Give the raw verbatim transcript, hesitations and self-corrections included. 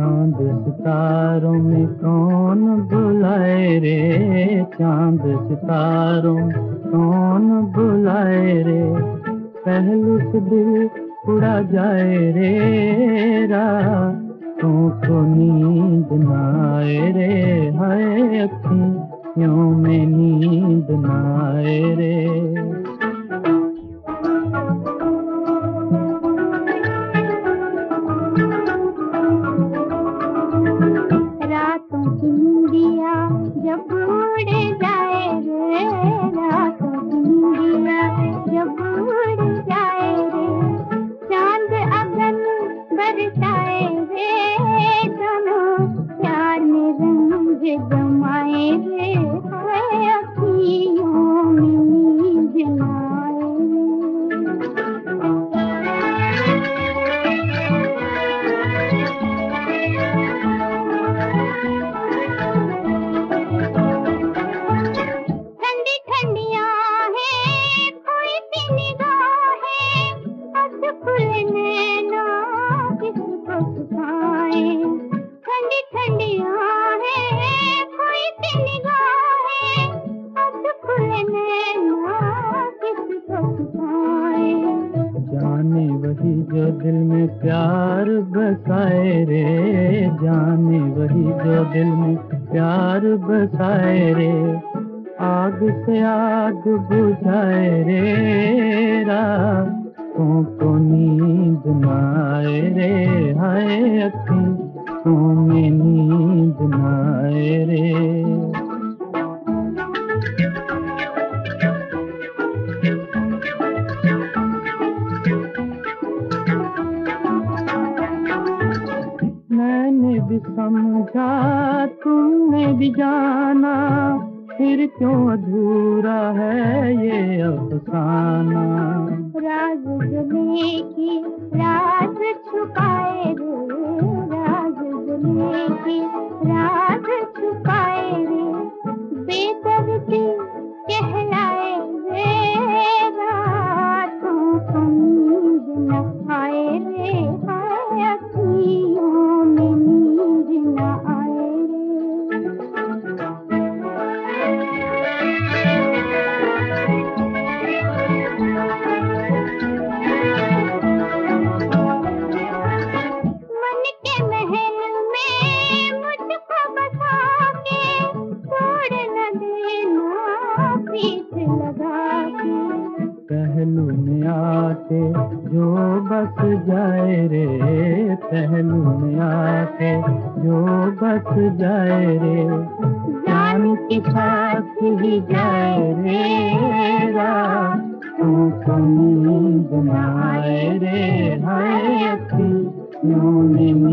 चांद सितारों में कौन बुलाए रे, चांद सितारों में कौन बुलाए रे, पहलू से दिल उड़ा जाए रे, रातों को नींद न आए रे, हाय अखियों में नींद न आए रे। रातों की नींदिया जब उड़ जाए रे, रातों की नींदिया जब उड़ जाए रे, चांद अगन बरसाए रे, दोनों प्यार में रंग जमाए रे, हाय अखियों में नींद न आए ठंडी ठंडी आहें, कोई सी निगाहें, अब खुले नैना किसको छुपाए। जाने वही जो दिल में प्यार बसाए रे, जाने वही जो दिल में प्यार बसाए रे, आग से आग बुझाए रे, रातों को नींद न आए रे, हाय अखियों में नींद न आए रे। मैंने भी समझा तुमने भी जाना, फिर क्यों अधूरा है ये अफसाना। राज जले की राज छुपाए रे, राज जले की राज छुपाए रे, बेदर्दी कहलाए रे, रातों को नींद न आए रे, हाय अखियों में नींद न आए रे। मन के महल में मुझको बसा के, छोड़ न देना पीठ लगा के, पहलू में आके जो बस जाए रे, पहलू में आके जो बस जाए रे, जान के साथ ही जाए रे, रातों को नींद न आए रे, हाय अखियों में